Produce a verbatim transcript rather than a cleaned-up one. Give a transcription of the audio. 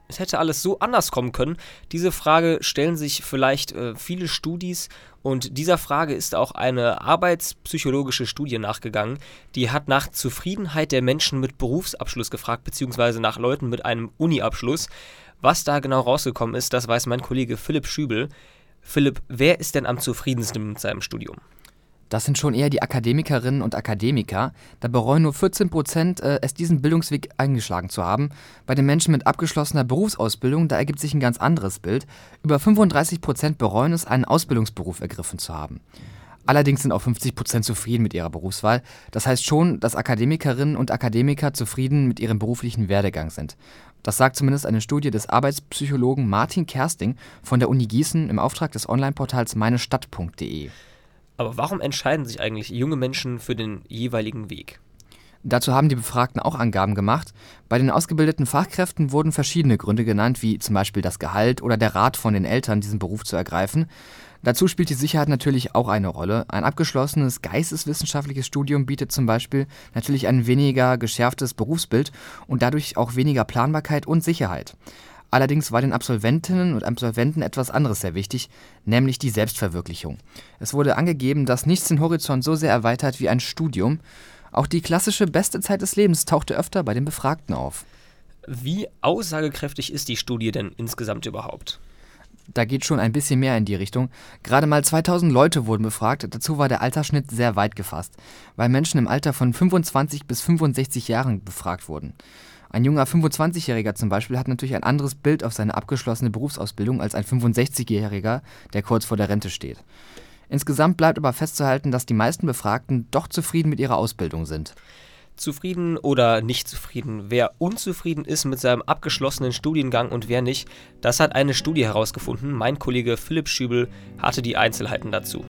Es hätte alles so anders kommen können. Diese Frage stellen sich vielleicht äh, viele Studis und dieser Frage ist auch eine arbeitspsychologische Studie nachgegangen. Die hat nach Zufriedenheit der Menschen mit Berufsabschluss gefragt, beziehungsweise nach Leuten mit einem Uni-Abschluss. Was da genau rausgekommen ist, das weiß mein Kollege Philipp Schübel. Philipp, wer ist denn am zufriedensten mit seinem Studium? Das sind schon eher die Akademikerinnen und Akademiker. Da bereuen nur vierzehn Prozent, äh, es diesen Bildungsweg eingeschlagen zu haben. Bei den Menschen mit abgeschlossener Berufsausbildung, da ergibt sich ein ganz anderes Bild. Über fünfunddreißig Prozent bereuen es, einen Ausbildungsberuf ergriffen zu haben. Allerdings sind auch fünfzig Prozent zufrieden mit ihrer Berufswahl. Das heißt schon, dass Akademikerinnen und Akademiker zufrieden mit ihrem beruflichen Werdegang sind. Das sagt zumindest eine Studie des Arbeitspsychologen Martin Kersting von der Uni Gießen im Auftrag des Onlineportals meinestadt punkt de. Aber warum entscheiden sich eigentlich junge Menschen für den jeweiligen Weg? Dazu haben die Befragten auch Angaben gemacht. Bei den ausgebildeten Fachkräften wurden verschiedene Gründe genannt, wie zum Beispiel das Gehalt oder der Rat von den Eltern, diesen Beruf zu ergreifen. Dazu spielt die Sicherheit natürlich auch eine Rolle. Ein abgeschlossenes geisteswissenschaftliches Studium bietet zum Beispiel natürlich ein weniger geschärftes Berufsbild und dadurch auch weniger Planbarkeit und Sicherheit. Allerdings war den Absolventinnen und Absolventen etwas anderes sehr wichtig, nämlich die Selbstverwirklichung. Es wurde angegeben, dass nichts den Horizont so sehr erweitert wie ein Studium. Auch die klassische beste Zeit des Lebens tauchte öfter bei den Befragten auf. Wie aussagekräftig ist die Studie denn insgesamt überhaupt? Da geht schon ein bisschen mehr in die Richtung. Gerade mal zweitausend Leute wurden befragt, dazu war der Altersschnitt sehr weit gefasst, weil Menschen im Alter von fünfundzwanzig bis fünfundsechzig Jahren befragt wurden. Ein junger fünfundzwanzigjähriger zum Beispiel hat natürlich ein anderes Bild auf seine abgeschlossene Berufsausbildung als ein fünfundsechzigjähriger, der kurz vor der Rente steht. Insgesamt bleibt aber festzuhalten, dass die meisten Befragten doch zufrieden mit ihrer Ausbildung sind. Zufrieden oder nicht zufrieden? Wer unzufrieden ist mit seinem abgeschlossenen Studiengang und wer nicht, das hat eine Studie herausgefunden. Mein Kollege Philipp Schübel hatte die Einzelheiten dazu.